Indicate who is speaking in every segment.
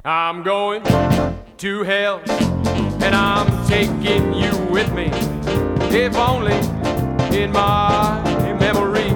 Speaker 1: I'm going to hell, and I'm taking you with me, if only in my memory.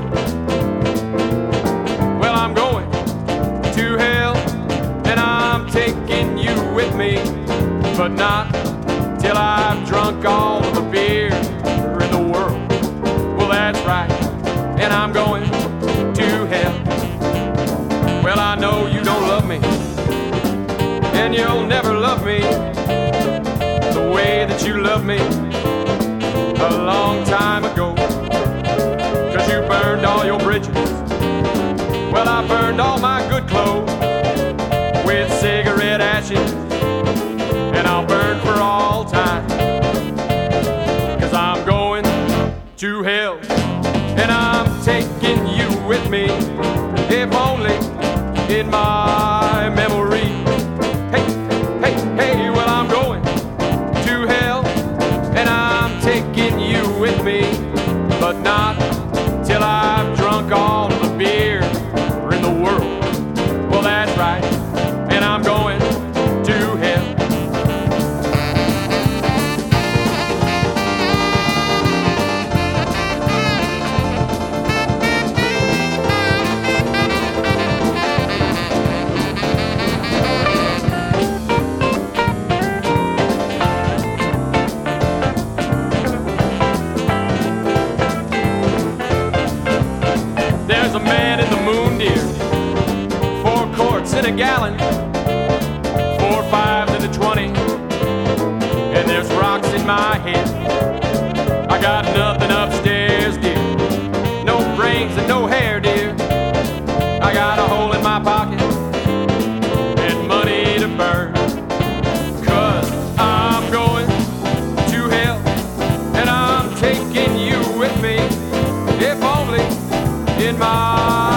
Speaker 1: Well, I'm going to hell, and I'm taking you with me, but not till I've drunk all of the beer in the world. Well, that's right, and I'm going to hell. Well, I know you don't love me, and you'll never love me the way that you loved me a long time ago. 'Cause you burned all your bridges. Well, I burned all my good clothes with cigarette ashes, and I'll burn for all time. 'Cause I'm going to hell, and I'm taking you with me, if only in my memory. Hey, hey, hey, well, I'm going to hell, and I'm taking you with me, but not till I've drunk all of the beer in the world. Well, that's right, and I'm going to hell. There's a man in the moon, dear, 4 quarts in a gallon, 4 5s in a 20, and there's rocks in my head. I got nothing upstairs, dear, no brains and no hair, dear. I got a hole in my pocket and money to burn. 'Cause I'm going to hell, and I'm taking you with me, if only in my